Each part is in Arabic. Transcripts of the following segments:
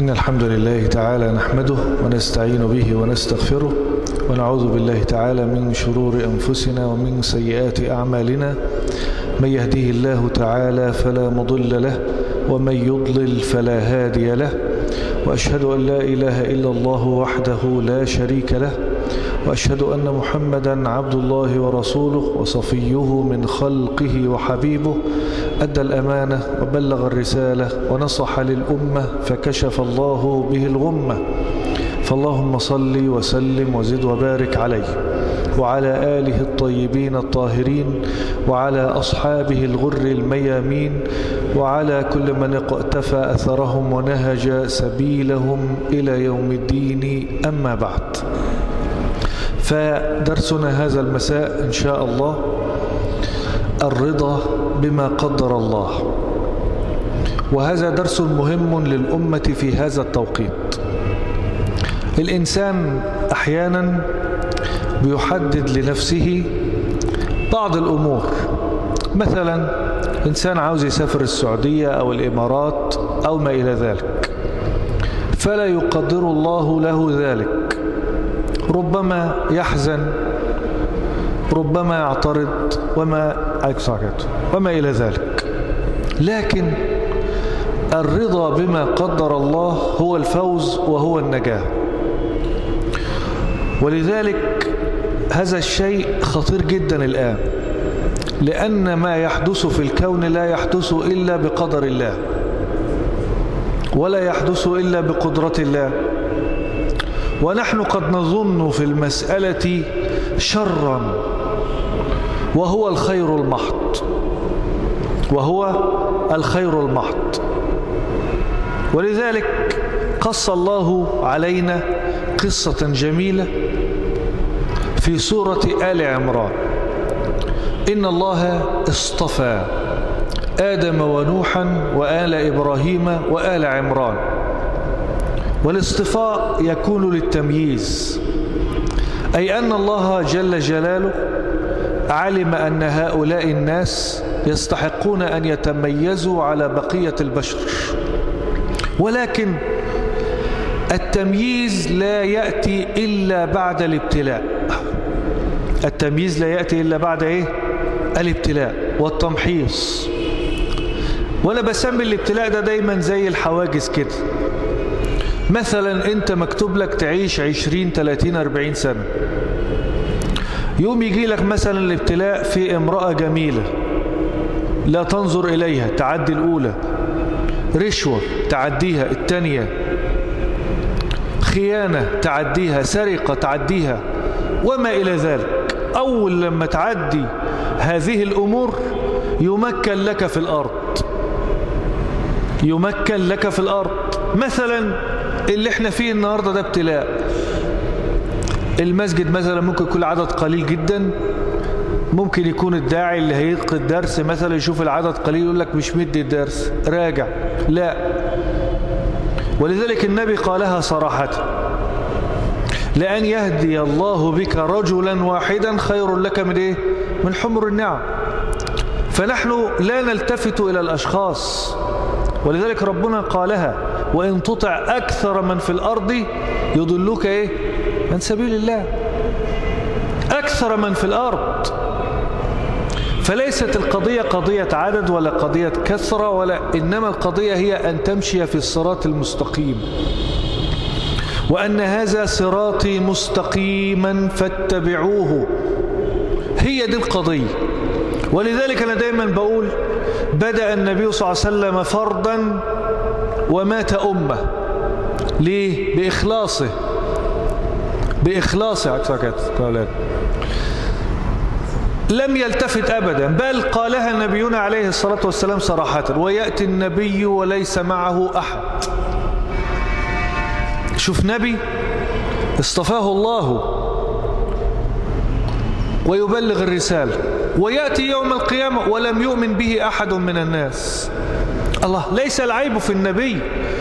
إن الحمد لله تعالى نحمده ونستعين به ونستغفره ونعوذ بالله تعالى من شرور أنفسنا ومن سيئات أعمالنا. من يهديه الله تعالى فلا مضل له ومن يضلل فلا هادي له، وأشهد أن لا إله إلا الله وحده لا شريك له، وأشهد أن محمدا عبد الله ورسوله وصفيه من خلقه وحبيبه، أدى الأمانة وبلغ الرسالة ونصح للأمة فكشف الله به الغمة. فاللهم صل وسلم وزد وبارك عليه وعلى آله الطيبين الطاهرين وعلى أصحابه الغر الميامين وعلى كل من اقتفى أثرهم ونهج سبيلهم إلى يوم الدين. أما بعد، فدرسنا هذا المساء إن شاء الله الرضا بما قدر الله، وهذا درس مهم للأمة في هذا التوقيت. الإنسان أحيانا بيحدد لنفسه بعض الأمور، مثلا إنسان عاوز يسافر السعودية أو الإمارات أو ما إلى ذلك، فلا يقدر الله له ذلك، ربما يحزن، ربما يعترض وما إلى ذلك. لكن الرضا بما قدر الله هو الفوز وهو النجاة، ولذلك هذا الشيء خطير جدا الآن، لأن ما يحدث في الكون لا يحدث إلا بقدر الله، ولا يحدث إلا بقدرة الله. ونحن قد نظن في المسألة شرا وهو الخير المحض، ولذلك قص الله علينا قصة جميلة في سورة آل عمران. إن الله اصطفى آدم ونوحا وآل إبراهيم وآل عمران، والاصطفاء يكون للتمييز، أي أن الله جل جلاله علم أن هؤلاء الناس يستحقون أن يتميزوا على بقية البشر، ولكن التمييز لا يأتي إلا بعد الابتلاء. التمييز لا يأتي إلا بعد الابتلاء والتمحيص. وأنا بسمي الابتلاء ده دايما زي الحواجز كده. مثلا أنت مكتوب لك تعيش 20 30 40 سنة، يوم يجي لك مثلا الابتلاء في امرأة جميلة لا تنظر إليها، تعدي الأولى، رشوة تعديها الثانية، خيانة تعديها، سرقة تعديها وما إلى ذلك. أول لما تعدي هذه الأمور يمكن لك في الأرض. مثلا اللي احنا فيه النهاردة ده ابتلاء. المسجد مثلا ممكن يكون عدد قليل جدا، ممكن يكون الداعي اللي هيلقي الدرس مثلا يشوف العدد قليل يقول لك مش مدي الدرس، راجع. لا، ولذلك النبي قالها صراحة: لأن يهدي الله بك رجلا واحدا خير لك من حمر النعم. فنحن لا نلتفت إلى الأشخاص، ولذلك ربنا قالها: وإن تطع أكثر من في الأرض يضلوك عن سبيل الله. أكثر من في الأرض. فليست القضية قضية عدد ولا قضية كثرة، إنما القضية هي أن تمشي في الصراط المستقيم، وأن هذا صراطي مستقيما فاتبعوه. هي دي القضية. ولذلك أنا دايما بقول: بدأ النبي صلى الله عليه وسلم فردا ومات أمة. ليه؟ بإخلاصه لم يلتفت أبدا، بل قالها نبينا عليه الصلاة والسلام صراحة: ويأتي النبي وليس معه أحد. شوف، نبي اصطفاه الله ويبلغ الرسالة، ويأتي يوم القيامة ولم يؤمن به أحد من الناس. الله، ليس العيب في النبي،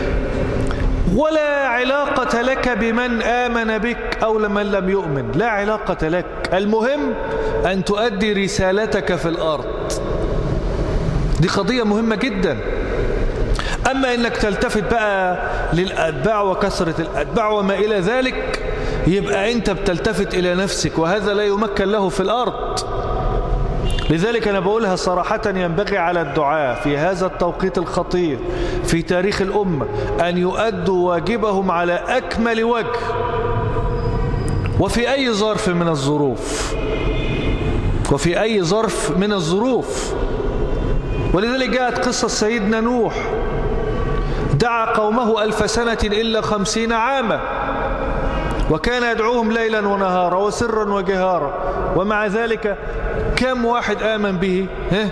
ولا علاقة لك بمن آمن بك أو لمن لم يؤمن، لا علاقة لك. المهم أن تؤدي رسالتك في الأرض. دي قضية مهمة جدا. أما إنك تلتفت بقى للأتباع وكثرة الأتباع وما إلى ذلك، يبقى أنت بتلتفت إلى نفسك، وهذا لا يمكن له في الأرض. لذلك أنا بقولها صراحة، ينبغي على الدعاة في هذا التوقيت الخطير في تاريخ الأمة أن يؤدوا واجبهم على أكمل وجه وفي أي ظرف من الظروف، وفي أي ظرف من الظروف. ولذلك جاءت قصة سيدنا نوح، دعا قومه 1000 سنة إلا 50 عاما، وكان يدعوهم ليلا ونهارا وسرا وجهارا، ومع ذلك كم واحد آمن به؟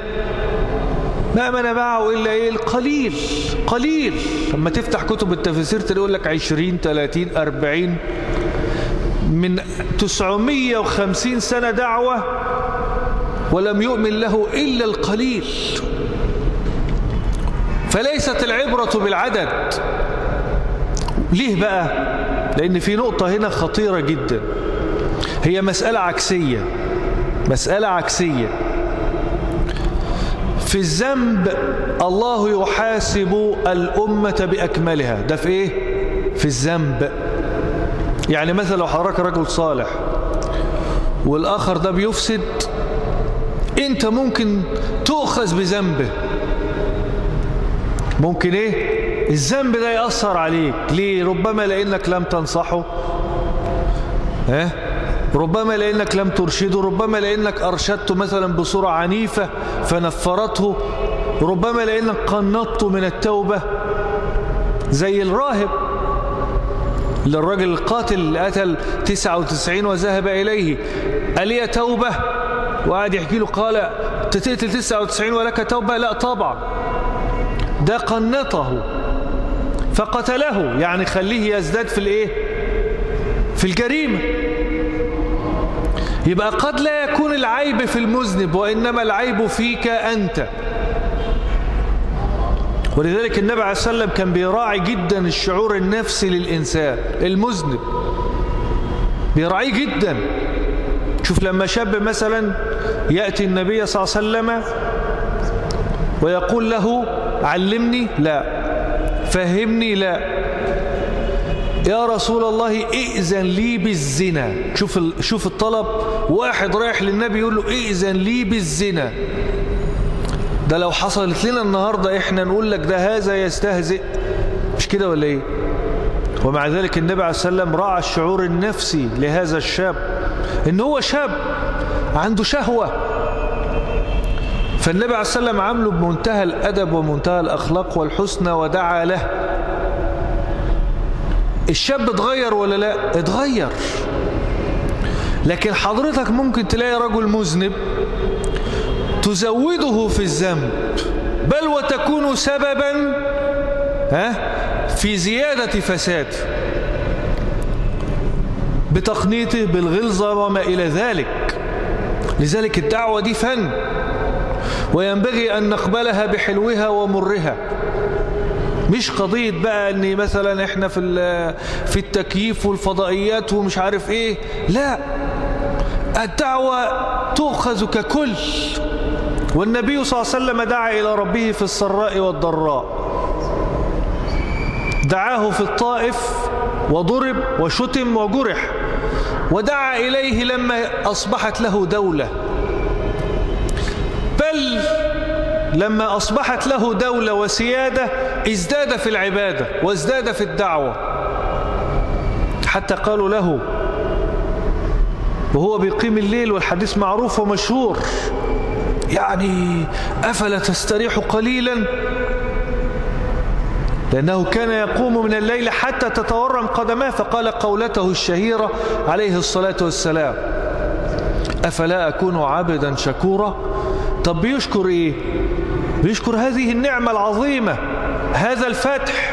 ما آمن معه إلا إيه؟ القليل. قليل. لما تفتح كتب التفسير تقول لك 20 30 40 من 950 سنة دعوة ولم يؤمن له إلا القليل. فليست العبرة بالعدد. ليه بقى؟ لأن في نقطة هنا خطيرة جدا، هي مسألة عكسية. مسألة عكسية. في الذنب الله يحاسب الأمة بأكملها. ده في إيه؟ في الذنب. يعني مثلا لو حضرتك رجل صالح والآخر ده بيفسد، أنت ممكن تؤخذ بذنبه. ممكن إيه؟ الذنب ده يأثر عليك. ليه؟ ربما لأنك لم تنصحه، ربما لأنك لم ترشده، ربما لأنك أرشدته مثلا بصورة عنيفة فنفرته، ربما لأنك قنطته من التوبة، زي الراهب للرجل القاتل اللي قتل 99 وذهب إليه، ألي توبة؟ وقعد يحكي له، قال تقتل 99 ولك توبة؟ لا طبعا. ده قنطه فقتله، يعني خليه يزداد في الايه؟ في الجريمة. يبقى قد لا يكون العيب في المذنب، وإنما العيب فيك أنت. ولذلك النبي عليه الصلاة والسلام كان بيراعي جدا الشعور النفسي للإنسان المذنب، بيراعيه جدا. شوف لما شاب مثلا يأتي النبي صلى الله عليه وسلم ويقول له علمني، لا. فهمني، لا. يا رسول الله ائذن لي بالزنا. شوف الطلب. واحد رايح للنبي يقول له ائذن لي بالزنا. ده لو حصلت لنا النهاردة احنا نقول لك ده هذا يستهزئ، مش كده ولا ايه؟ ومع ذلك النبي عليه الصلاة والسلام راعى الشعور النفسي لهذا الشاب، ان هو شاب عنده شهوة. فالنبي عليه الصلاة والسلام عامله بمنتهى الأدب ومنتهى الأخلاق والحسنى ودعا له. الشاب اتغير ولا لا؟ اتغير. لكن حضرتك ممكن تلاقي رجل مذنب تزوده في الذنب، بل وتكون سببا في زيادة فساده بتقنيته بالغلظة وما إلى ذلك. لذلك الدعوة دي فن، وينبغي أن نقبلها بحلوها ومرها. مش قضية بقى أن مثلا احنا في التكييف والفضائيات ومش عارف ايه. لا، الدعوة تؤخذ ككل. والنبي صلى الله عليه وسلم دعا إلى ربه في السراء والضراء. دعاه في الطائف وضرب وشتم وجرح، ودعا إليه لما أصبحت له دولة، بل لما أصبحت له دولة وسيادة ازداد في العبادة وازداد في الدعوة، حتى قالوا له وهو بيقيم الليل، والحديث معروف ومشهور، يعني أفلا تستريح قليلا؟ لأنه كان يقوم من الليل حتى تتورم قدماه، فقال قولته الشهيرة عليه الصلاة والسلام: أفلا أكون عبدا شكورا؟ طب بيشكر إيه؟ بيشكر هذه النعمة العظيمة، هذا الفتح،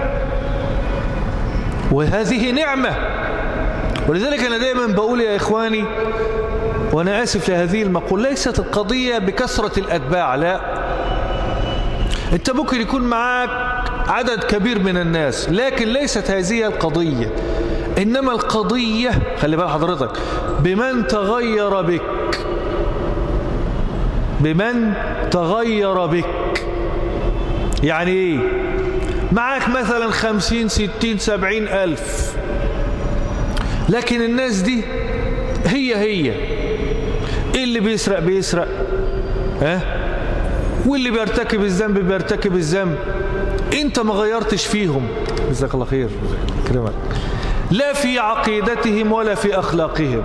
وهذه نعمة. ولذلك أنا دائما بقول يا إخواني، وأنا آسف لهذه المقول، ليست القضية بكثرة الأتباع، لا. أنت ممكن يكون معك عدد كبير من الناس، لكن ليست هذه القضية. إنما القضية، خلي بال حضرتك، بمن تغير بك، بمن تغير بك. يعني ايه؟ معاك مثلا 50 60 70 ألف، لكن الناس دي هي اللي بيسرق بيسرق، واللي بيرتكب الذنب بيرتكب الذنب، انت ما غيرتش فيهم، جزاك الله خير كرمك، لا في عقيدتهم ولا في أخلاقهم.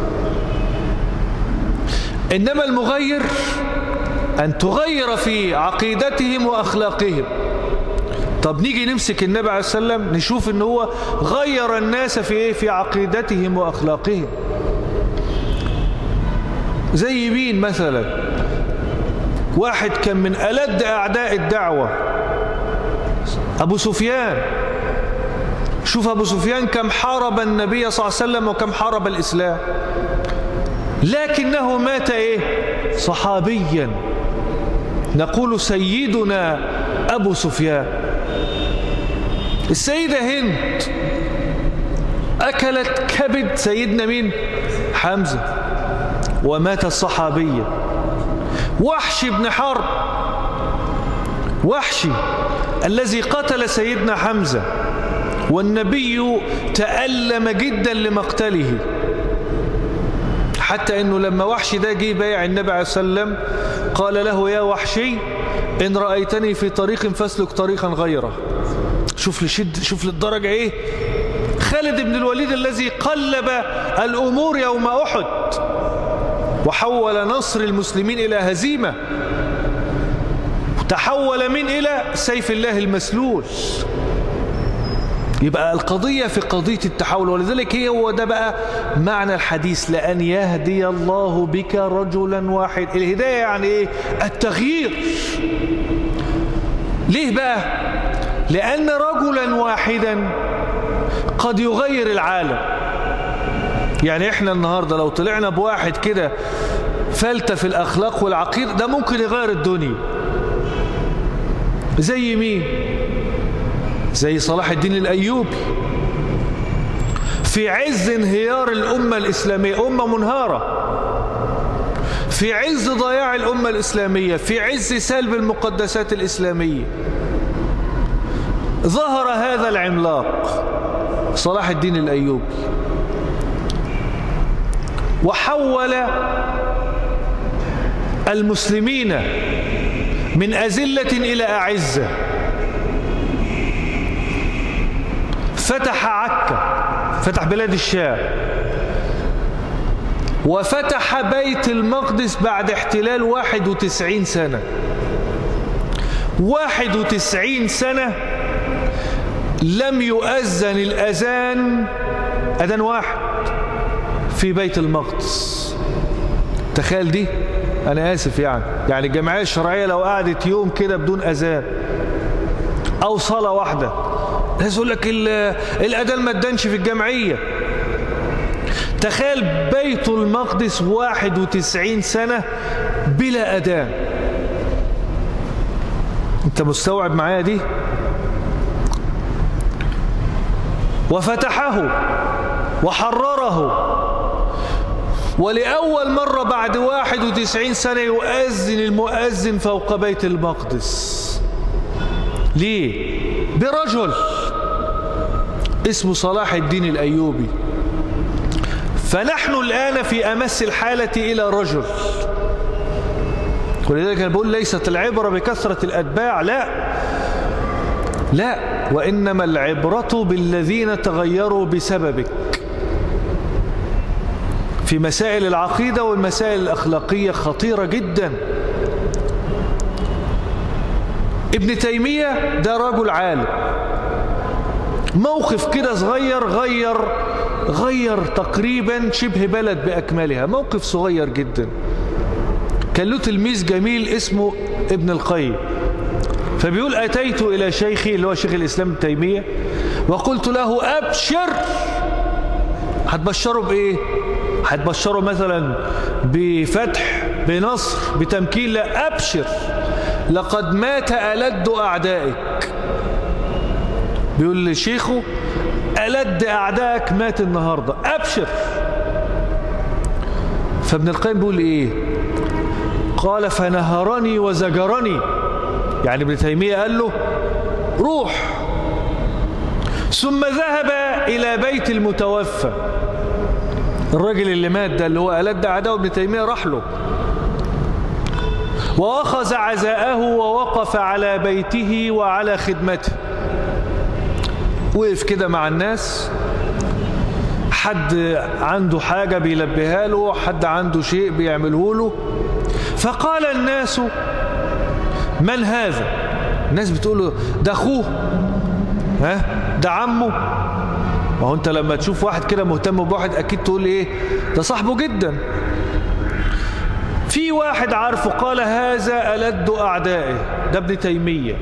إنما المغير أن تغير في عقيدتهم وأخلاقهم. طب نيجي نمسك النبي عليه السلام نشوف إن هو غير الناس في إيه؟ في عقيدتهم وأخلاقهم. زي مين مثلا؟ واحد كان من ألد أعداء الدعوة، أبو سفيان. شوف أبو سفيان كم حارب النبي صلى الله عليه وسلم وكم حارب الإسلام، لكنه مات إيه؟ صحابيا. نقول سيدنا أبو سفيان. السيدة هند أكلت كبد سيدنا مين؟ حمزة، ومات الصحابية. وحشي بن حرب، وحشي الذي قتل سيدنا حمزة، والنبي تألم جدا لمقتله، حتى انه لما وحشي ده جه بايع النبي عليه السلام قال له يا وحشي ان رأيتني في طريق فاسلك طريقا غيره. شوف للدرجة ايه؟ خالد بن الوليد الذي قلب الامور يوم احد وحول نصر المسلمين الى هزيمة، تحول من الى سيف الله المسلول. يبقى القضية في قضية التحول، ولذلك هو ده بقى معنى الحديث، لأن يهدي الله بك رجلا واحد. الهداية يعني ايه؟ التغيير. ليه بقى؟ لأن رجلا واحدا قد يغير العالم. يعني احنا النهاردة لو طلعنا بواحد كده فلتة في الأخلاق والعقيدة، ده ممكن يغير الدنيا. زي مين؟ زي صلاح الدين الأيوبي. في عز انهيار الأمة الإسلامية، أمة منهارة، في عز ضياع الأمة الإسلامية، في عز سلب المقدسات الإسلامية، ظهر هذا العملاق صلاح الدين الأيوبي وحول المسلمين من أذلة إلى أعزة. فتح عكا، فتح بلاد الشام، وفتح بيت المقدس بعد احتلال 91 سنة. 91 سنة لم يؤذن الأذان، أذان واحد في بيت المقدس. تخيل دي، أنا آسف يعني الجمعية الشرعية لو قعدت يوم كده بدون أذان أو صلاة واحدة، الناس يقول لك الأذان ما ادانش في الجمعية. تخيل بيت المقدس 91 سنة بلا أذان. أنت مستوعب معايا دي؟ وفتحه وحرره، ولأول مرة بعد 91 سنة يؤذن المؤذن فوق بيت المقدس. ليه؟ برجل اسمه صلاح الدين الأيوبي. فنحن الآن في أمس الحالة إلى رجل. ولذلك أنا بقول ليست العبرة بكثرة الأتباع، لا، وإنما العبرة بالذين تغيروا بسببك في مسائل العقيدة والمسائل الأخلاقية خطيرة جدا. ابن تيمية ده رجل عالم، موقف كده صغير غير تقريبا شبه بلد بأكملها، موقف صغير جدا. كان له تلميذ جميل اسمه ابن القيم، فبيقول أتيت إلى شيخي اللي هو شيخ الإسلام ابن تيمية وقلت له أبشر. هتبشره بإيه؟ هتبشره مثلا بفتح، بنصر، بتمكين؟ لا، أبشر لقد مات ألد أعدائك. بيقول لشيخه ألد أعدائك مات النهاردة، أبشر. فابن القيم بيقول إيه؟ قال فنهرني وزجرني يعني ابن تيمية قال له روح. ثم ذهب إلى بيت المتوفى، الراجل اللي مات ده اللي هو ألد أعداء ابن تيمية راح له، وأخذ عزاءه ووقف على بيته وعلى خدمته، وقف كده مع الناس، حد عنده حاجة بيلبيها له، حد عنده شيء بيعمله له. فقال الناس من هذا؟ الناس بتقول له ده أخوه، ده عمه. ما هو أنت لما تشوف واحد كده مهتم بواحد أكيد تقول إيه؟ ده صاحبه جدا. في واحد عارفه قال هذا ألد أعدائه، ده ابن تيمية.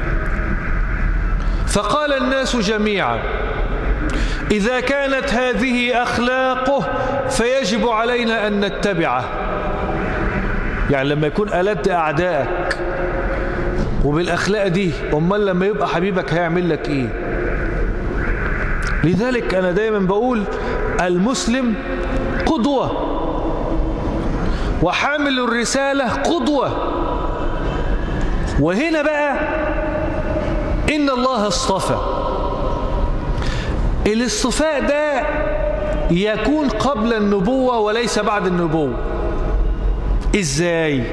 فقال الناس جميعا إذا كانت هذه أخلاقه فيجب علينا أن نتبعه. يعني لما يكون ألد أعدائك وبالأخلاق دي، أمال لما يبقى حبيبك هيعمل لك إيه؟ لذلك أنا دايما بقول المسلم قدوة، وحامل الرسالة قدوة. وهنا بقى إن الله اصطفى. الاصطفاء ده يكون قبل النبوة وليس بعد النبوة. إزاي؟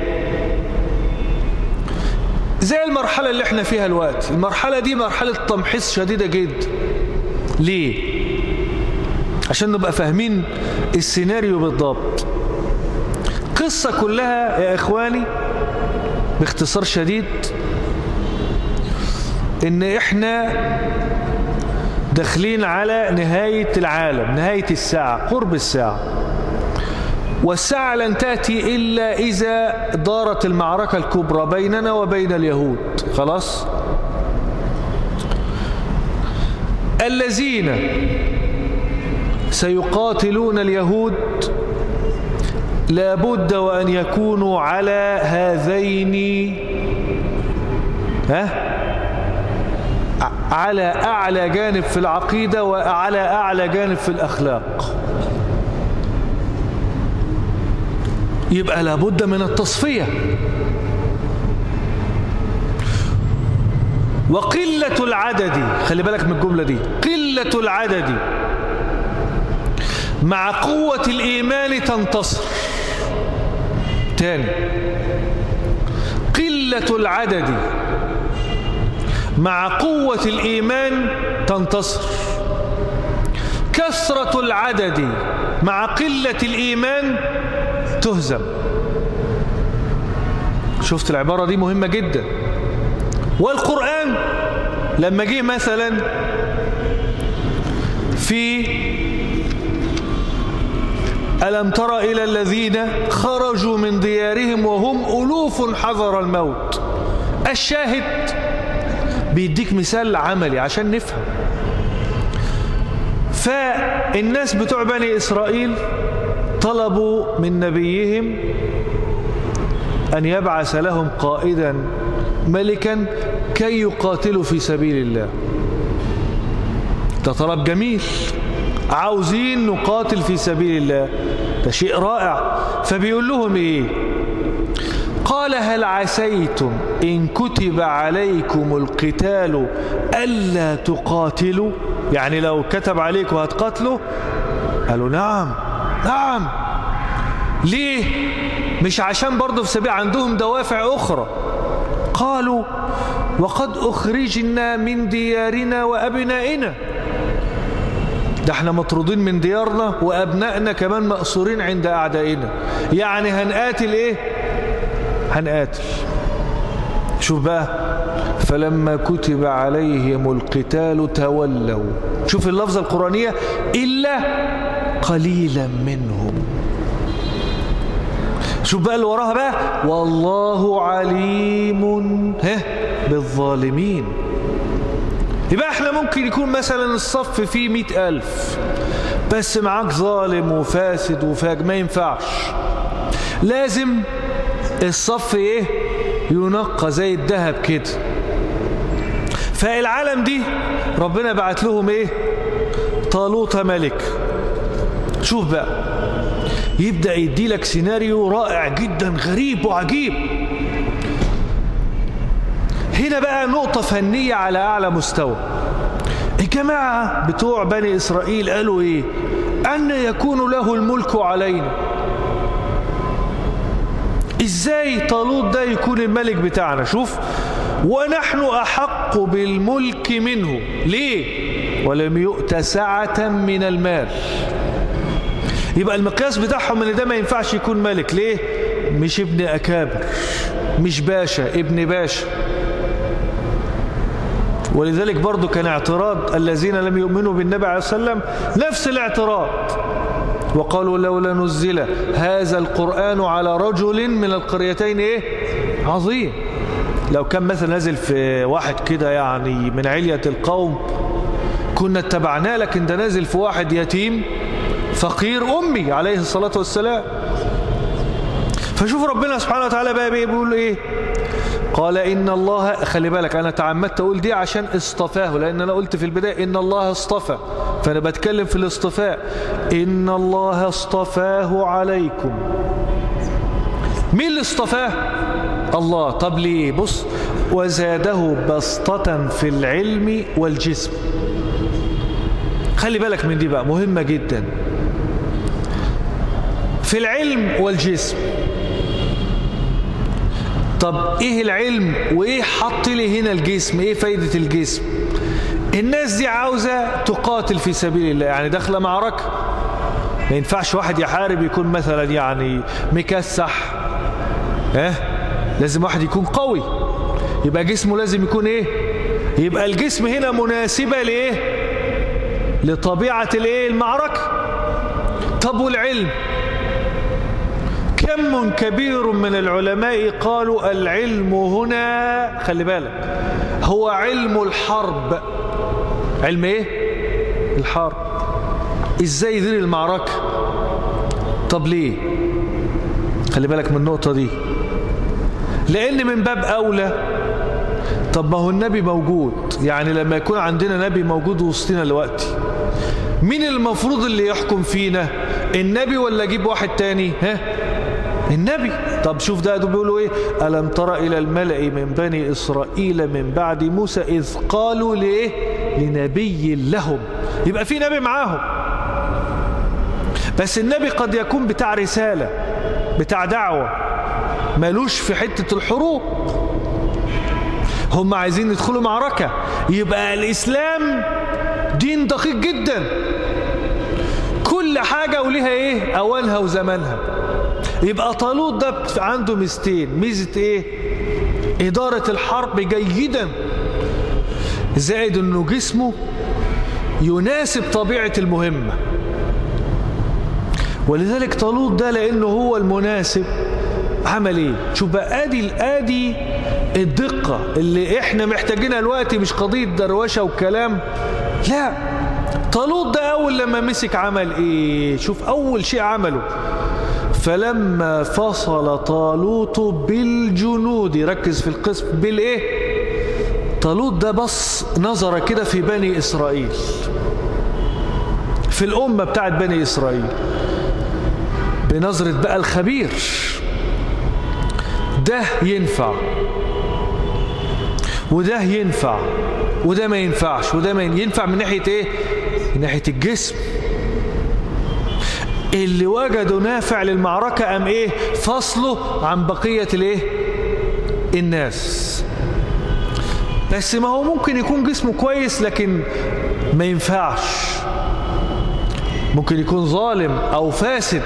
زي المرحلة اللي احنا فيها الوقت. المرحلة دي مرحلة تمحيص شديدة جدا. ليه؟ عشان نبقى فاهمين السيناريو بالضبط. قصة كلها يا إخواني باختصار شديد إن إحنا داخلين على نهاية العالم، نهاية الساعة، قرب الساعة، والساعة لن تأتي إلا إذا دارت المعركة الكبرى بيننا وبين اليهود. خلاص؟ الذين سيقاتلون اليهود لابد وأن يكونوا على هذين على أعلى جانب في العقيدة وعلى أعلى جانب في الأخلاق. يبقى لابد من التصفية. وقلة العدد، خلي بالك من الجملة دي، قلة العدد مع قوة الإيمان تنتصر. تاني، قلة العدد مع قوة الإيمان تنتصر، كثرة العدد مع قلة الإيمان تهزم. شفت العبارة دي مهمة جدا. والقرآن لما جه مثلا في ألم تر إلى الذين خرجوا من ديارهم وهم ألوف حذر الموت، الشاهد بيديك مثال عملي عشان نفهم. فالناس بتوع بني إسرائيل طلبوا من نبيهم أن يبعث لهم قائدا ملكا كي يقاتلوا في سبيل الله. ده طلب جميل، عاوزين نقاتل في سبيل الله، ده شيء رائع. فبيقول لهم ايه؟ قال هل عسيتم إن كتب عليكم القتال ألا تقاتلوا؟ يعني لو كتب عليكم هتقاتلوا؟ قالوا نعم نعم. ليه؟ مش عشان برضو في سبيل، عندهم دوافع أخرى. قالوا وقد أخرجنا من ديارنا وأبنائنا، ده احنا مطرودين من ديارنا وأبنائنا كمان مأسورين عند أعدائنا، يعني هنقاتل ايه؟ هنقاتل. شوف بقى، فلما كتب عليهم القتال تولوا. شوف اللفظة القرآنية، إلا قليلا منهم. شوف بقى اللي وراها بقى، والله عليم بالظالمين. يبقى احنا ممكن يكون مثلا الصف فيه 100,000 بس معاك ظالم وفاسد وفاج، ما ينفعش. لازم الصف ايه؟ ينقى زي الذهب كده. فالعالم دي ربنا بعت لهم ايه؟ طالوت ملك. شوف بقى، يبدأ يدي لك سيناريو رائع جدا غريب وعجيب. هنا بقى نقطة فنية على أعلى مستوى. الجماعة بتوع بني إسرائيل قالوا إيه؟ أن يكون له الملك علينا. إزاي طالوت ده يكون الملك بتاعنا؟ شوف، ونحن أحق بالملك منه. ليه؟ ولم يؤت سعة من المال. يبقى المقياس بتاعهم ان ده ما ينفعش يكون ملك. ليه؟ مش ابن أكابر، مش باشا، ابن باشا. ولذلك برضو كان اعتراض الذين لم يؤمنوا بالنبي عليه السلام نفس الاعتراض، وقالوا لولا نزل هذا القرآن على رجل من القريتين ايه عظيم. لو كان مثلا نازل في واحد كده يعني من علية القوم كنا اتبعناه، لكن ده نازل في واحد يتيم فقير أمي عليه الصلاة والسلام. فشوف ربنا سبحانه وتعالى بقى بيقول ايه؟ قال إن الله، خلي بالك أنا تعمدت أقول دي عشان اصطفاه، لأن أنا قلت في البداية إن الله اصطفى، فأنا بتكلم في الاصطفاء. إن الله اصطفاه عليكم. مين اللي اصطفاه؟ الله. طب ليه؟ بص، وزاده بسطة في العلم والجسم. خلي بالك من دي بقى، مهمة جدا. في العلم والجسم. طب ايه العلم وايه حط لي هنا الجسم؟ ايه فايدة الجسم؟ الناس دي عاوزة تقاتل في سبيل الله، يعني داخله معركة. ما ينفعش واحد يحارب يكون مثلا يعني مكسح، لازم واحد يكون قوي، يبقى جسمه لازم يكون ايه؟ يبقى الجسم هنا مناسبة لايه؟ لطبيعة الايه؟ المعركة. طب والعلم؟ كم كبير من العلماء قالوا العلم هنا، خلي بالك، هو علم الحرب. علم ايه؟ الحرب. ازاي يدير المعركة؟ طب ليه؟ خلي بالك من النقطة دي، لان من باب اولى. طب ما هو النبي موجود، يعني لما يكون عندنا نبي موجود وسطنا دلوقتي، مين المفروض اللي يحكم فينا؟ النبي ولا اجيب واحد تاني؟ النبي. طب شوف ده بيقولوا ايه؟ ألم تر إلى الملأ من بني إسرائيل من بعد موسى إذ قالوا ليه؟ لنبي لهم. يبقى في نبي معاهم، بس النبي قد يكون بتاع رسالة، بتاع دعوة، مالوش في حتة الحروب. هم عايزين يدخلوا معركة. يبقى الإسلام دين دقيق جدا، كل حاجة وليها ايه؟ أوانها وزمانها. يبقى طالوت ده عنده ميزتين. ميزة ايه؟ إدارة الحرب جيدا، زائد انه جسمه يناسب طبيعة المهمة. ولذلك طالوت ده لانه هو المناسب عمل ايه؟ شوف بقى، ادي الدقة اللي احنا محتاجينها دلوقتي، مش قضية دروشة وكلام، لا. طالوت ده اول لما مسك عمل ايه؟ شوف اول شيء عمله، فلما فصل طالوت بالجنود. ركز في القسم بالايه؟ طالوت ده بص نظر كده في بني إسرائيل، في الأمة بتاعت بني إسرائيل، بنظرة بقى الخبير. ده ينفع وده ينفع وده ما ينفعش وده ما ينفع. من ناحية ايه؟ من ناحية الجسم. اللي وجدوا نافع للمعركة قام ايه؟ فصله عن بقية الايه؟ الناس. بس ما هو ممكن يكون جسمه كويس لكن ما ينفعش، ممكن يكون ظالم او فاسد.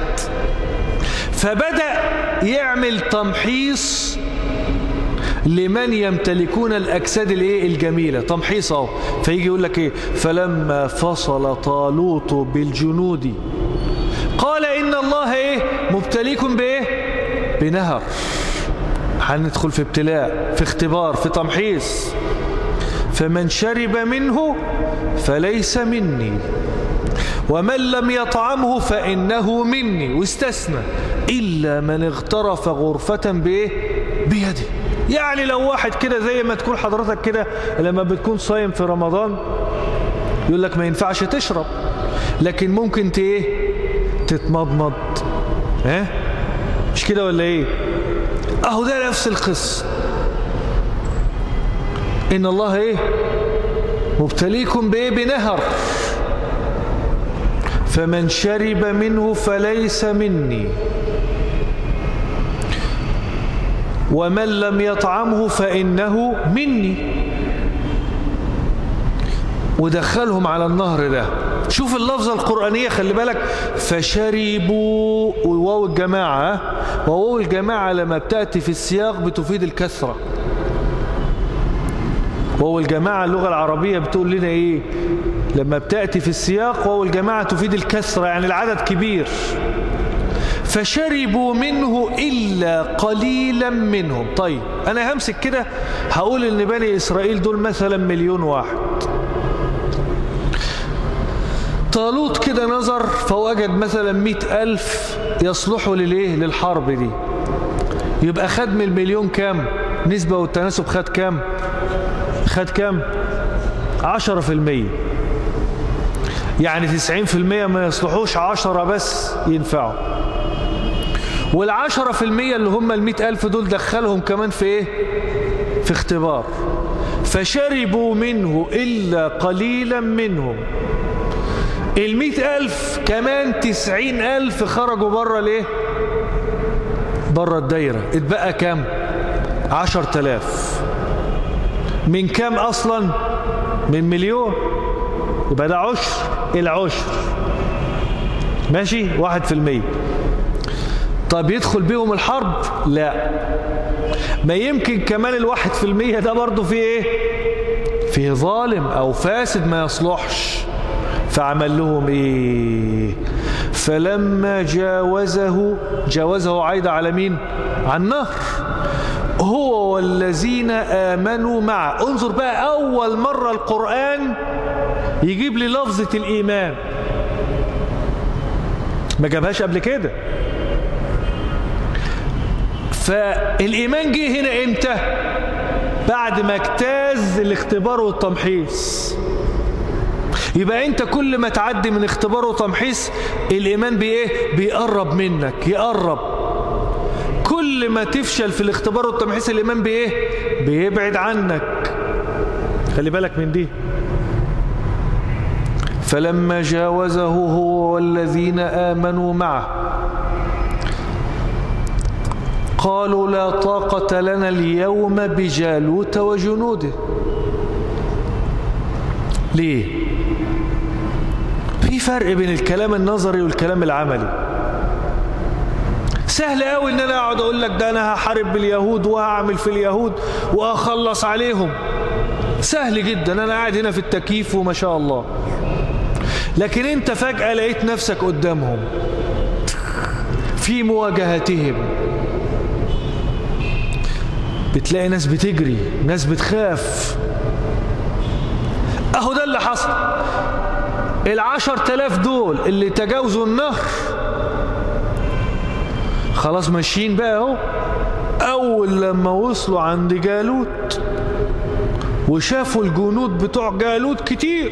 فبدأ يعمل تمحيص لمن يمتلكون الأجساد الايه؟ الجميلة. تمحيص اهو. فيجي يقول لك ايه؟ فلما فصل طالوت بالجنود قال إن الله ايه؟ مبتليكم بايه؟ بنهر. هندخل في ابتلاء، في اختبار، في تمحيص. فمن شرب منه فليس مني ومن لم يطعمه فإنه مني، واستثنى إلا من اغترف غرفة بايه؟ بيده. يعني لو واحد كده زي ما تكون حضرتك كده لما بتكون صايم في رمضان يقول لك ما ينفعش تشرب، لكن ممكن ايه؟ تتمضمض. مش كده ولا ايه؟ اهو ده نفس القصة. إن الله إيه؟ مبتليكم بإيه؟ بنهر، فمن شرب منه فليس مني ومن لم يطعمه فإنه مني. ودخلهم على النهر ده. شوف اللفظة القرآنية، خلي بالك، فشربوا، وواو الجماعة، وواو الجماعة لما بتأتي في السياق بتفيد الكثرة. واو الجماعة اللغة العربية بتقول لنا ايه؟ لما بتأتي في السياق واو الجماعة تفيد الكثرة، يعني العدد كبير. فشربوا منه إلا قليلا منهم. طيب أنا همسك كده هقول إن بني إسرائيل دول مثلا 1,000,000 واحد. طالوت كده نظر فوجد مثلا 100,000 يصلحوا للإيه؟ للحرب دي. يبقى خد من 1,000,000 كام؟ نسبة والتناسب خد كام؟ خد كام؟ 10%. يعني 90% ما يصلحوش، 10 بس ينفعوا. وال10% اللي هم 100,000 دول دخلهم كمان في ايه؟ في اختبار. فشربوا منه إلا قليلا منهم. 100,000 كمان 90,000 خرجوا بره ليه؟ بره الدايرة. اتبقى كام؟ 10,000. من كام أصلا؟ من 1,000,000. يبقى ده عشر العشر، ماشي؟ 1%. طب يدخل بيهم الحرب؟ لا. ما يمكن كمان 1% ده برضو فيه ايه؟ فيه ظالم او فاسد ما يصلحش. فعمل لهم ايه؟ فلما جاوزه عايدة على مين؟ على النهر. هو والذين آمنوا معه. انظر بقى، أول مرة القرآن يجيب لي لفظة الإيمان، ما جابهاش قبل كده. فالإيمان جه هنا إمتى؟ بعد ما اجتاز الاختبار والتمحيص. يبقى أنت كل ما تعدي من اختبار وتمحيص الإيمان بإيه؟ بيقرب منك، يقرب. كل ما تفشل في الاختبار والتمحيص الإيمان بإيه؟ بيبعد عنك. خلي بالك من دي. فلما جاوزه هو والذين آمنوا معه قالوا لا طاقة لنا اليوم بجالوت وجنوده. ليه؟ في فرق بين الكلام النظري والكلام العملي. سهل قوي ان انا اقعد اقول لك ده انا هحارب باليهود وهعمل في اليهود واخلص عليهم. سهل جدا، انا قاعد هنا في التكييف وما شاء الله. لكن انت فجأة لقيت نفسك قدامهم في مواجهتهم. بتلاقي ناس بتجري، ناس بتخاف. اهو ده اللي حصل. 10,000 دول اللي تجاوزوا النهر خلاص ماشيين بقى اهو. اول لما وصلوا عند جالوت وشافوا الجنود بتوع جالوت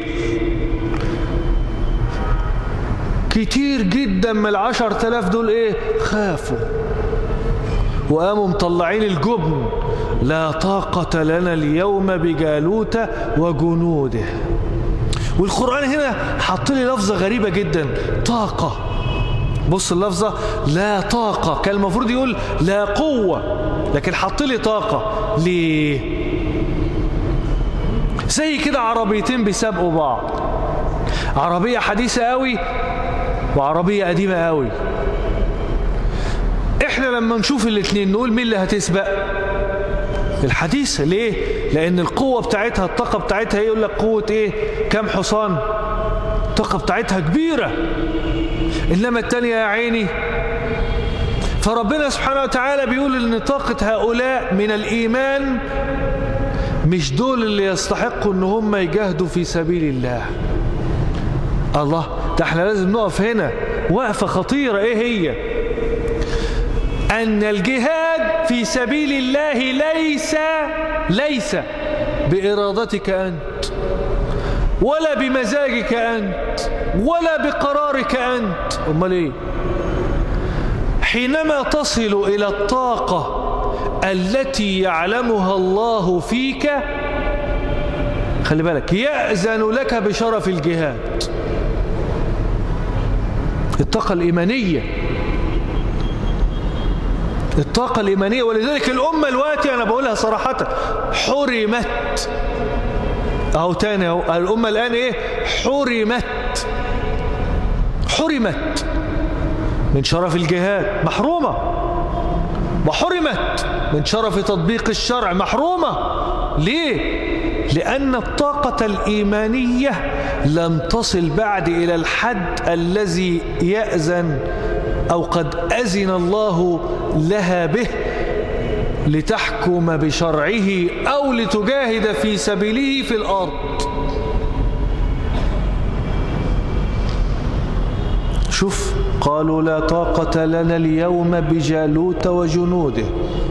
كتير جدا من 10,000 دول ايه؟ خافوا وقاموا مطلعين الجبن. لا طاقة لنا اليوم بجالوت وجنوده. والقرآن هنا حط لي لفظة غريبة جدا، طاقة. بص اللفظة، لا طاقة. كان المفروض يقول لا قوة، لكن حط لي طاقة. ليه؟ زي كده عربيتين بيسابقوا بعض، عربية حديثة قوي وعربية قديمة قوي. احنا لما نشوف الاثنين نقول مين اللي هتسبق؟ الحديثة. ليه؟ لأن القوة بتاعتها، الطاقة بتاعتها، يقول لك قوة ايه؟ كم حصان؟ الطاقة بتاعتها كبيرة. إنما التانية يا عيني. فربنا سبحانه وتعالى بيقول إن طاقة هؤلاء من الإيمان مش دول اللي يستحقوا إن هم يجاهدوا في سبيل الله. الله، ده احنا لازم نقف هنا وقفة خطيرة. ايه هي؟ أن الجهاد في سبيل الله ليس بإرادتك أنت، ولا بمزاجك أنت، ولا بقرارك أنت. أمال إيه؟ حينما تصل إلى الطاقة التي يعلمها الله فيك خلي بالك، يأذن لك بشرف الجهاد. الطاقة الإيمانية، الطاقة الإيمانية. ولذلك الأمة الواتي أنا بقولها صراحة حرمت، أهو تاني أهو، الأمة الآن إيه؟ حرمت من شرف الجهاد، محرومة. وحرمت من شرف تطبيق الشرع، محرومة. ليه؟ لأن الطاقة الإيمانية لم تصل بعد إلى الحد الذي يأذن أو قد أذن الله لها به لتحكم بشرعه أو لتجاهد في سبيله في الأرض. شوف، قالوا لا طاقة لنا اليوم بجالوت وجنوده،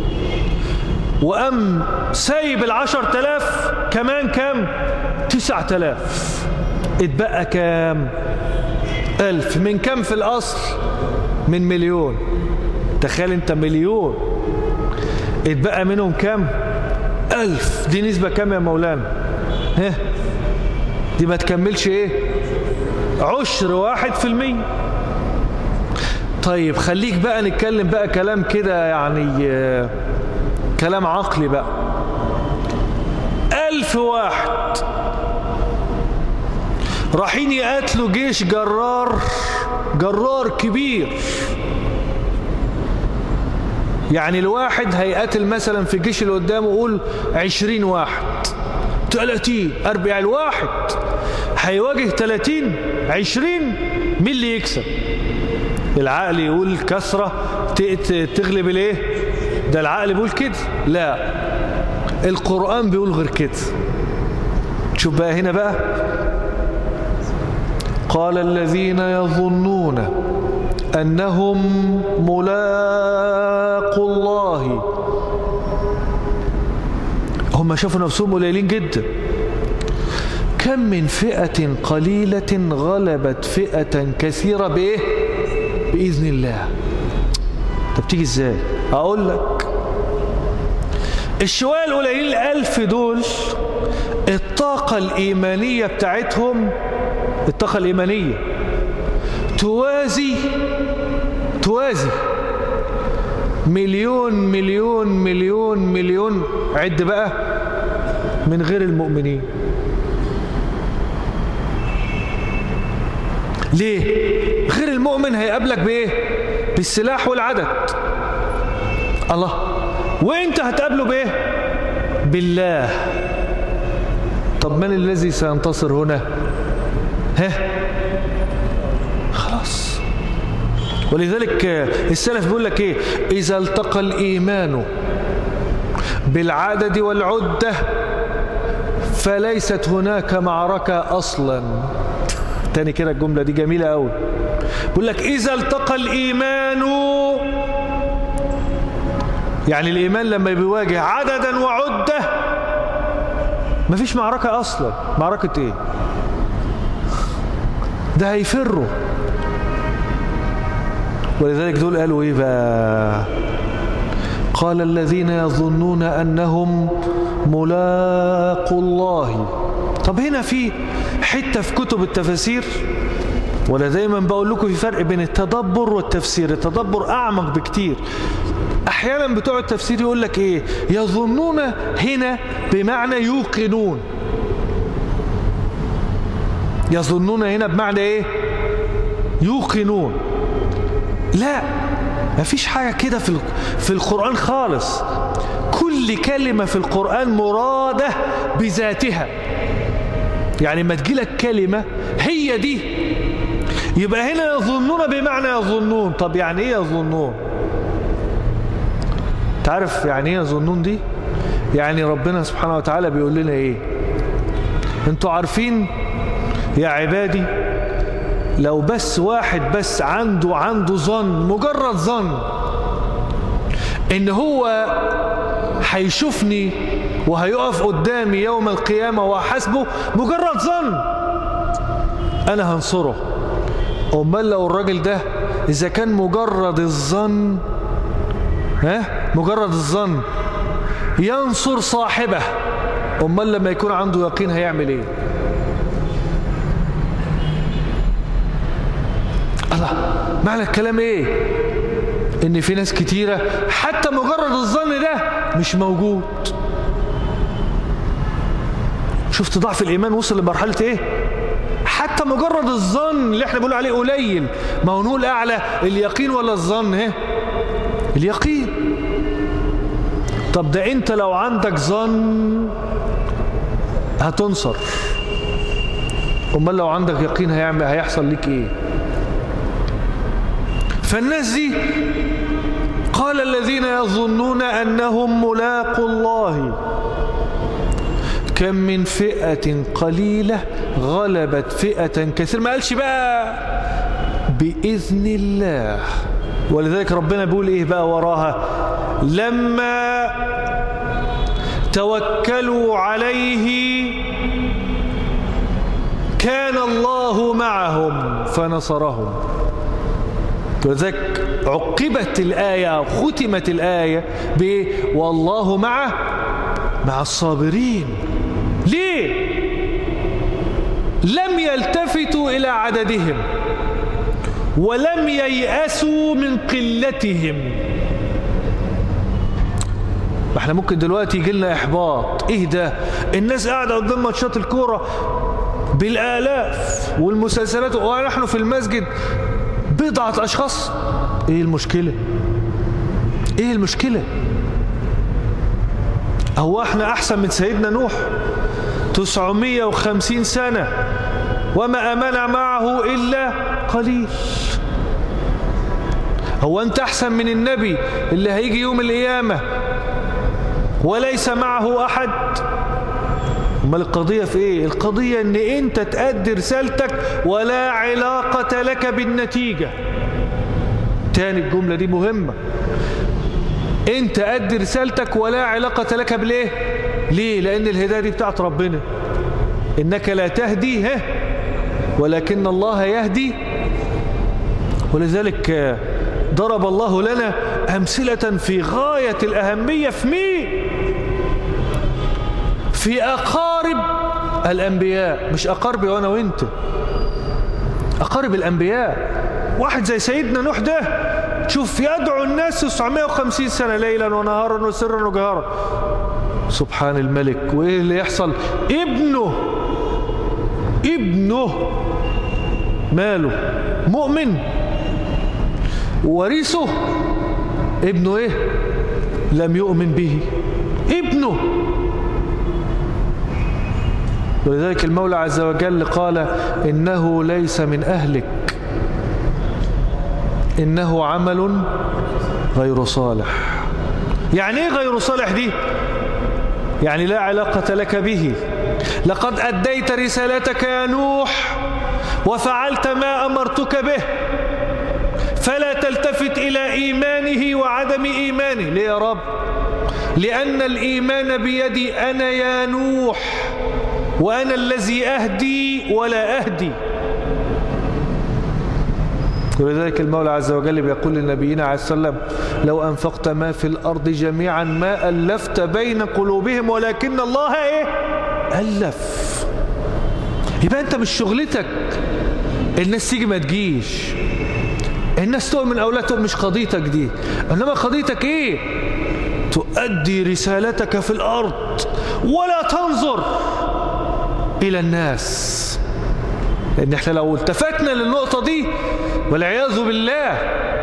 وأم سايب 10,000 كمان كام؟ 9,000. اتبقى كام؟ 1000. من كام في الأصل؟ من مليون. تخيل انت مليون، اتبقى منهم كام؟ 1000. دي نسبة كام يا مولانا؟ دي ما تكملش ايه؟ 1%. طيب خليك بقى نتكلم بقى كلام كده يعني كلام عقلي بقى. 1000 واحد رايحين يقاتلوا جيش جرار كبير. يعني الواحد هيقاتل مثلا في الجيش اللي قدامه قول 20 واحد، 30، 40. الواحد هيواجه 30، 20. مين اللي يكسب؟ العقل يقول كثرة تغلب الايه؟ ده العقل بيقول كده. لا، القرآن بيقول غير كده. شوف بقى هنا بقى، قال الذين يظنون أنهم ملاقوا الله. هم شافوا نفسهم قليلين جدا. كم من فئة قليلة غلبت فئة كثيرة بإيه؟ بإذن الله. طب تيجي إزاي؟ أقول لك، الشوية القليلين 1000 دول الطاقة الإيمانية بتاعتهم، الطاقة الإيمانية توازي مليون عد بقى من غير المؤمنين. ليه؟ غير المؤمن هيقابلك بإيه؟ بالسلاح والعدد. الله. وانت هتقابله بإيه؟ بالله. طب من الذي سينتصر هنا؟ خلاص. ولذلك السلف بيقول لك ايه؟ اذا التقى الايمان بالعدد والعدة فليست هناك معركة اصلا. تاني كده الجملة دي جميلة قوي. بيقول لك اذا التقى الايمان، يعني الايمان لما بيواجه عددا وعدة مفيش معركة اصلا. معركة ايه؟ ده هيفروا. ولذلك دول قالوا ايه بقى؟ قال الذين يظنون انهم ملاقوا الله. طب هنا في حتة في كتب التفاسير، ولا دايما بقول لكم في فرق بين التدبر والتفسير. التدبر اعمق بكتير. احيانا بتوع التفسير يقول لك ايه؟ يظنون هنا بمعنى يوقنون. يظنون هنا بمعنى ايه؟ يوقنون. لا، مفيش حاجة كده في القرآن خالص. كل كلمة في القرآن مرادة بذاتها. يعني ما تجيلك كلمة هي دي يبقى هنا يظنون بمعنى يظنون. طب يعني ايه يظنون؟ تعرف يعني ايه يظنون دي؟ يعني ربنا سبحانه وتعالى بيقول لنا ايه؟ انتوا عارفين يا عبادي، لو بس واحد بس عنده ظن، مجرد ظن ان هو هيشوفني وهيقف قدامي يوم القيامة وحسبه، مجرد ظن، انا هنصره. امال لو الراجل ده اذا كان مجرد الظن، مجرد الظن ينصر صاحبه، امال لما يكون عنده يقين هيعمل ايه؟ الله، معنى الكلام ايه؟ ان في ناس كتيرة حتى مجرد الظن ده مش موجود. شفت ضعف الايمان وصل لمرحلة ايه؟ حتى مجرد الظن اللي احنا بنقول عليه قليل، ما هو نقول اعلى اليقين ولا الظن؟ ايه اليقين. طب ده انت لو عندك ظن هتنصر، امال لو عندك يقين هيحصل لك ايه؟ فالناس دي قال الذين يظنون انهم ملاقوا الله كم من فئة قليلة غلبت فئة كثيرة. ما قالش بقى بإذن الله. ولذلك ربنا بيقول ايه بقى وراها؟ لما توكلوا عليه كان الله معهم فنصرهم. ولذلك عقبت الآية، ختمت الآية والله مع الصابرين. ليه؟ لم يلتفتوا إلى عددهم ولم ييأسوا من قلتهم. احنا ممكن دلوقتي يجي لنا إحباط، ايه ده؟ الناس قاعدة قدام ماتشات الكورة بالآلاف والمسلسلات ونحن في المسجد بضعة أشخاص. ايه المشكلة؟ ايه المشكلة؟ هو احنا احسن من سيدنا نوح 950 سنة وما آمن معه إلا قليل؟ هو انت احسن من النبي اللي هيجي يوم القيامة وليس معه أحد؟ امال القضية في ايه؟ القضية ان انت تأدي رسالتك ولا علاقة لك بالنتيجة. تاني الجملة دي مهمة، انت أدي رسالتك ولا علاقة لك بالايه؟ ليه؟ لان الهداية دي بتاعت ربنا، انك لا تهدي ولكن الله يهدي. ولذلك ضرب الله لنا أمثلة في غاية الأهمية في مين؟ في أقارب الأنبياء، مش أقاربي وأنا وإنت، أقارب الأنبياء. واحد زي سيدنا نوح ده، شوف يدعو الناس 950 سنة ليلا ونهارا وسرا وجهارا. سبحان الملك. وإيه اللي يحصل؟ ابنه ماله؟ مؤمن. ورثه ابنه ايه؟ لم يؤمن به ابنه. ولذلك المولى عز وجل قال إنه ليس من أهلك إنه عمل غير صالح. يعني ايه غير صالح دي؟ يعني لا علاقة لك به. لقد أديت رسالتك يا نوح وفعلت ما أمرتك به، فلا تلتفت إلى إيمانه وعدم إيمانه. ليه يا رب؟ لأن الإيمان بيدي أنا يا نوح، وأنا الذي أهدي ولا أهدي. ولذلك المولى عز وجل بيقول لنبينا عليه السلام لو أنفقت ما في الأرض جميعا ما ألفت بين قلوبهم ولكن الله إيه؟ ألف. يبقى أنت مش شغلتك الناس تيجي ما تجيش، الناس تؤمن أو لا تؤمن، مش قضيتك دي. إنما قضيتك إيه؟ تؤدي رسالتك في الأرض ولا تنظر إلى الناس. لأن احنا لو التفتنا للنقطة دي والعياذ بالله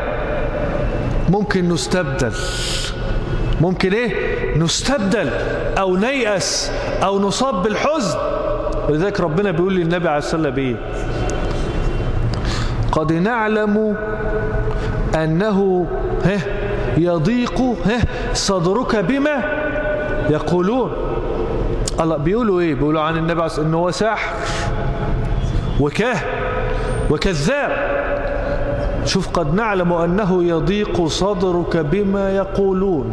ممكن نستبدل. ممكن ايه؟ نستبدل أو نيأس أو نصاب بالحزن. ولذلك ربنا بيقول للنبي عليه الصلاة والسلام ايه؟ قد نعلم أنه يضيق صدرك بما يقولون. الله بيقولوا ايه؟ بيقولوا عن النبي عليه الصلاة والسلام انه هو ساحر وكذاب. شوف قد نعلم أنه يضيق صدرك بما يقولون.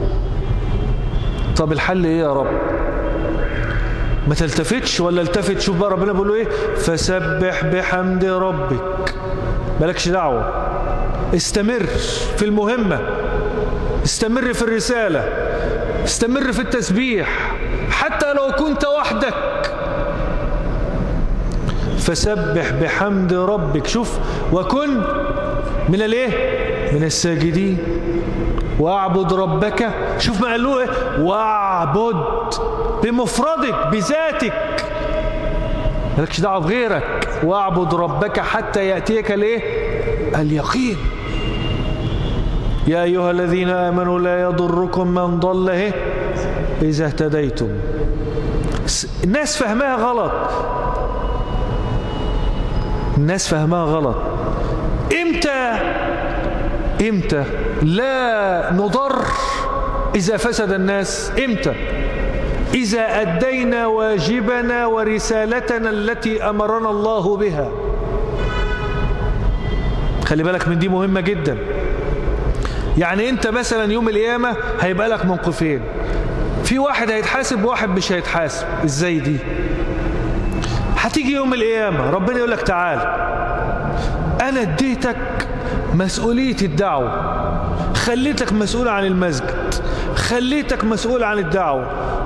طب الحل ايه يا رب؟ ما تلتفتش ولا التفت. شوف بقى ربنا بيقول ايه؟ فسبح بحمد ربك. مالكش دعوة، استمر في المهمة، استمر في الرسالة، استمر في التسبيح، حتى لو كنت وحدك فسبح بحمد ربك. شوف، وكن من الايه؟ من الساجدين. واعبد ربك. شوف ما قالوا ايه؟ واعبد بمفردك بذاتك، مالكش دعوه بغيرك. واعبد ربك حتى ياتيك الايه؟ اليقين. يا ايها الذين امنوا لا يضركم من ضل ايه اذا اهتديتم. الناس فهمها غلط، الناس فهمها غلط. امتى لا نضر؟ اذا فسد الناس. امتى؟ اذا ادينا واجبنا ورسالتنا التي امرنا الله بها. خلي بالك من دي، مهمة جدا. يعني انت مثلا يوم القيامة هيبقى لك موقفين، في واحد هيتحاسب وواحد مش هيتحاسب. ازاي دي؟ هتيجي يوم القيامة ربنا يقول لك تعال، انا اديتك مسؤولية الدعوة، خليتك مسؤول عن المسجد، خليتك مسؤول عن الدعوة.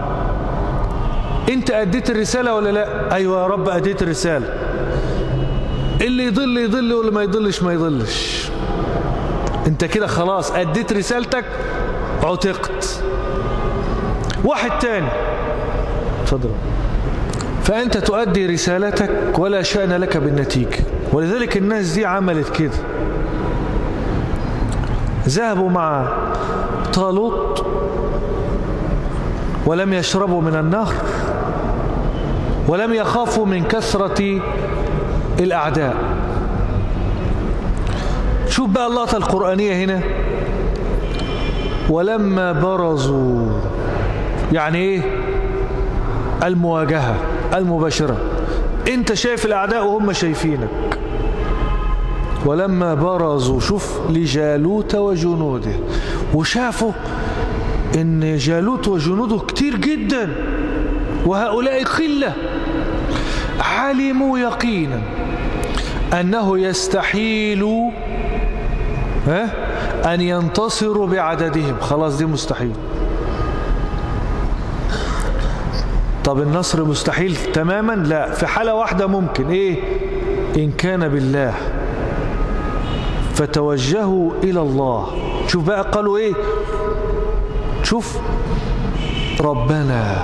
انت اديت الرسالة ولا لا؟ ايوه يا رب اديت الرسالة. اللي يضل يضل واللي ما يضلش ما يضلش. انت كده خلاص اديت رسالتك، عتقت. واحد تاني، اتفضل. فانت تؤدي رسالتك ولا شأن لك بالنتيجة. ولذلك الناس دي عملت كده، ذهبوا مع طالوت ولم يشربوا من النهر ولم يخافوا من كثرة الأعداء. شوف بقى اللقطة القرآنية هنا، ولما برزوا، يعني ايه؟ المواجهة المباشرة. انت شايف الأعداء وهم شايفينك. ولما برزوا، شوف، لجالوت وجنوده، وشافوا ان جالوت وجنوده كتير جدا وهؤلاء قلة، علموا يقينا أنه يستحيل أن ينتصروا بعددهم. خلاص دي مستحيل. طب النصر مستحيل تماما؟ لا، في حالة واحدة ممكن. ايه؟ إن كان بالله. فتوجهوا إلى الله. شوف بقى قالوا ايه؟ شوف، ربنا.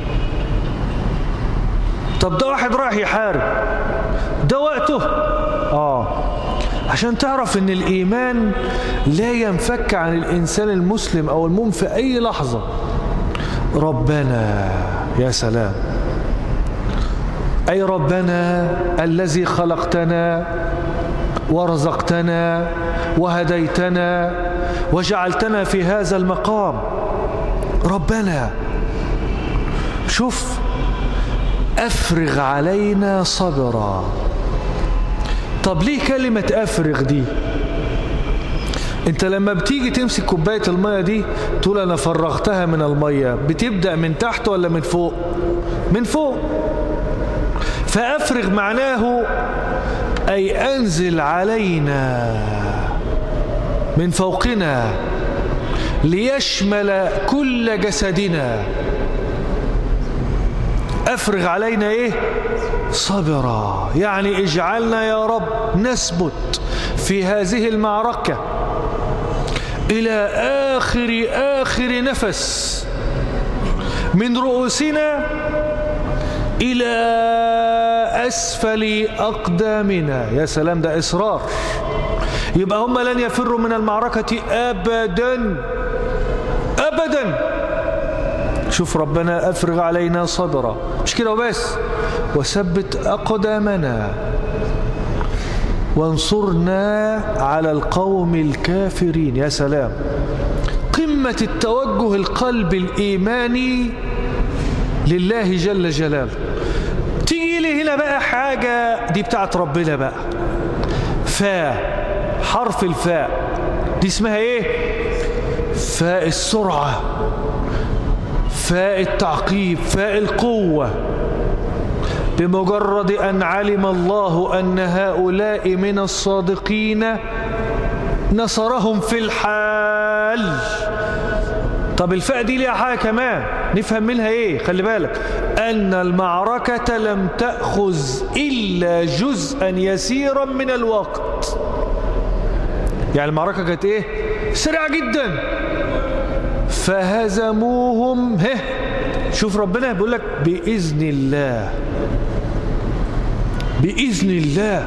طب ده واحد راح يحارب، ده وقته. عشان تعرف ان الايمان لا ينفك عن الانسان المسلم او المؤمن في اي لحظة. ربنا، يا سلام. اي ربنا الذي خلقتنا ورزقتنا وهديتنا وجعلتنا في هذا المقام. ربنا. شوف، أفرغ علينا صبرا. طب ليه كلمة أفرغ دي؟ انت لما بتيجي تمسك كوباية المية دي تقول أنا فرغتها من المية، بتبدأ من تحت ولا من فوق؟ من فوق. فأفرغ معناه أي أنزل علينا من فوقنا ليشمل كل جسدنا. أفرغ علينا إيه؟ صبرا. يعني اجعلنا يا رب نثبت في هذه المعركة إلى آخر نفس، من رؤوسنا إلى أسفل أقدامنا. يا سلام، ده إصرار. يبقى هم لن يفروا من المعركة أبدا أبدا. شوف، ربنا أفرغ علينا صبرا. مش كده وبس، وثبت أقدامنا وانصرنا على القوم الكافرين. يا سلام، قمة التوجه القلب الإيماني لله جل جلاله. تيجي لي هنا بقى حاجة دي بتاعت ربنا بقى، فاء، حرف الفاء دي اسمها ايه؟ فاء السرعة، فاء التعقيب، فاء القوة. بمجرد أن علم الله أن هؤلاء من الصادقين نصرهم في الحال. طب الفاء دي ليها حاجة كمان نفهم منها ايه؟ خلي بالك أن المعركة لم تأخذ إلا جزءا يسيرا من الوقت. يعني المعركة كانت ايه؟ سريعة جدا. فهزموهم شوف ربنا بيقول لك بإذن الله، بإذن الله.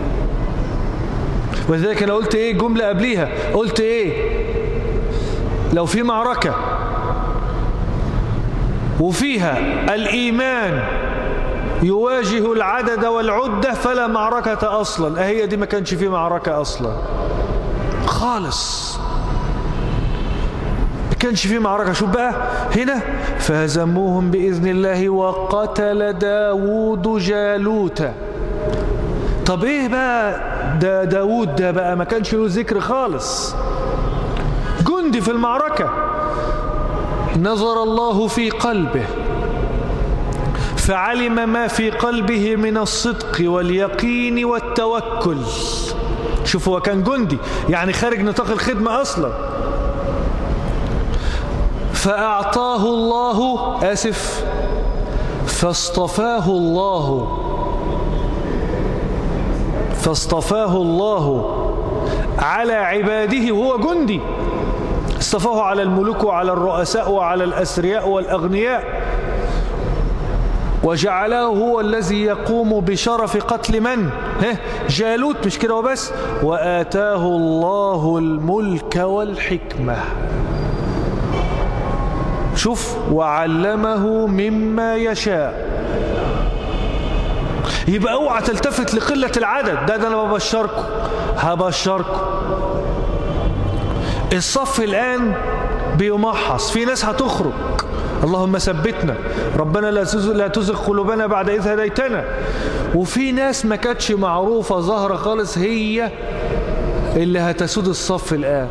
ولذلك أنا قلت ايه جملة قبليها؟ قلت ايه؟ لو في معركة وفيها الإيمان يواجه العدد والعدة فلا معركة أصلا. أهي دي ما كانش فيه معركة أصلا خالص، ما كانش فيه معركة. شوف بقى هنا فهزموهم بإذن الله وقتل داود جالوت. طب ايه بقى ده داود ده بقى؟ ما كانش له ذكر خالص، جندي في المعركة. نظر الله في قلبه فعلم ما في قلبه من الصدق واليقين والتوكل. شوف هو كان جندي يعني خارج نطاق الخدمة أصلا. فأعطاه الله فاصطفاه الله على عباده وهو جندي. اصطفاه على الملوك وعلى الرؤساء وعلى الأثرياء والأغنياء، وجعله هو الذي يقوم بشرف قتل من؟ جالوت. مش كده وبس، وآتاه الله الملك والحكمة. شوف وعلمه مما يشاء. يبقى اوعى تلتفت لقلة العدد. ده انا هبشركم. الصف الآن بيمحص، في ناس هتخرج. اللهم ثبتنا، ربنا لا تزغ قلوبنا بعد إذ هديتنا. وفي ناس ما كانتش معروفة ظاهرة خالص، هي اللي هتسود الصف الآن.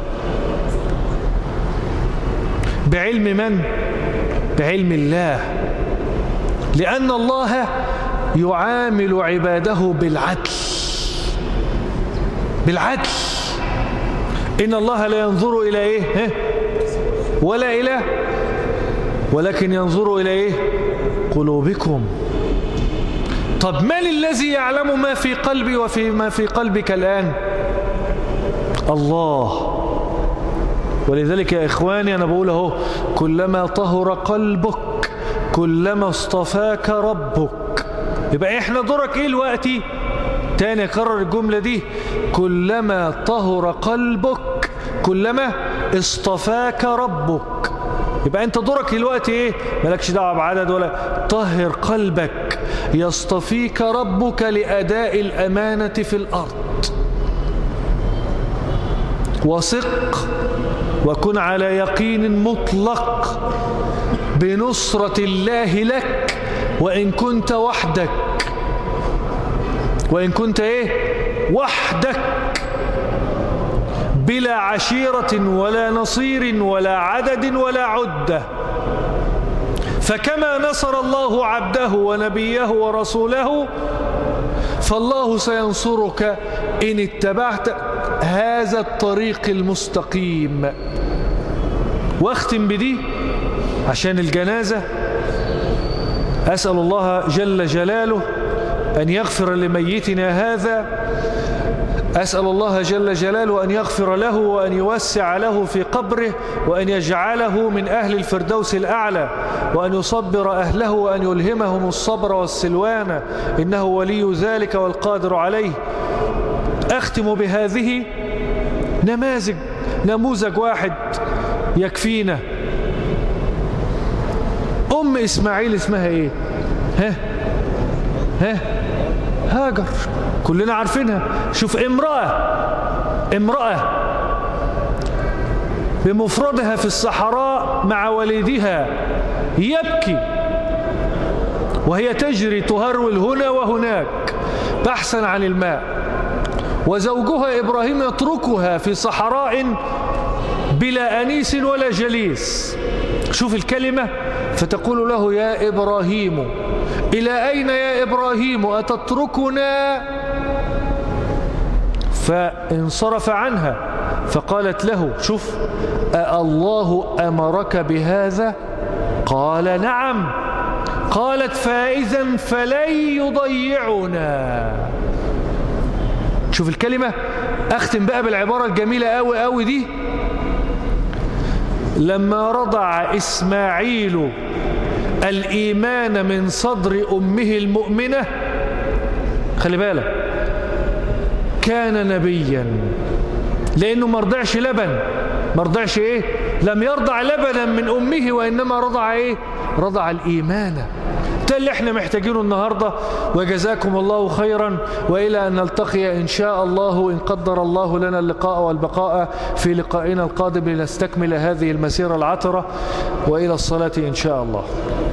بعلم من؟ بعلم الله. لأن الله يعامل عباده بالعدل. إن الله لا ينظر إلى إيه؟ ولا إله، ولكن ينظر إلى إيه؟ قلوبكم. طب من الذي يعلم ما في قلبي وما في قلبك الآن؟ الله. ولذلك يا إخواني أنا بقول اهو، كلما طهر قلبك كلما اصطفاك ربك. يبقى إحنا دورك إيه دلوقتي؟ تاني أكرر الجملة دي، كلما طهر قلبك كلما اصطفاك ربك. يبقى أنت دورك دلوقتي إيه؟ مالكش دعوة بعدد ولا. طهر قلبك يصطفيك ربك لأداء الأمانة في الأرض. وثق وكن على يقين مطلق بنصرة الله لك وإن كنت وحدك. وإن كنت إيه؟ وحدك، بلا عشيرة ولا نصير ولا عدد ولا عدة. فكما نصر الله عبده ونبيه ورسوله فالله سينصرك إن اتبعت هذا الطريق المستقيم. واختم بدي عشان الجنازة. أسأل الله جل جلاله أن يغفر لميتنا هذا. أسأل الله جل جلاله أن يغفر له وأن يوسع له في قبره وأن يجعله من أهل الفردوس الأعلى وأن يصبر أهله وأن يلهمهم الصبر والسلوان، إنه ولي ذلك والقادر عليه. أختم بهذه نموذج واحد يكفينا. أم إسماعيل اسمها إيه؟ هاجر، كلنا عارفينها. شوف امرأة بمفردها في الصحراء مع وليدها يبكي وهي تجري تهرول هنا وهناك بحثا عن الماء، وزوجها إبراهيم يتركها في صحراء بلا أنيس ولا جليس. شوف الكلمة، فتقول له يا إبراهيم إلى أين يا إبراهيم أتتركنا؟ فانصرف عنها فقالت له شوف الله أمرك بهذا؟ قال نعم. قالت فإذا فلن يضيعنا. شوف الكلمة، أختم بقى بالعبارة الجميلة أوي أوي دي. لما رضع إسماعيل الإيمان من صدر أمه المؤمنة، خلي بالك، كان نبيا، لأنه مرضعش لبن، مرضعش إيه؟ لم يرضع لبنا من أمه، وإنما رضع إيه؟ رضع الإيمان. ده اللي احنا محتاجينه النهاردة. وجزاكم الله خيرا، وإلى أن نلتقي إن شاء الله إن قدر الله لنا اللقاء والبقاء في لقائنا القادم لنستكمل هذه المسيرة العطرة، وإلى الصلاة إن شاء الله.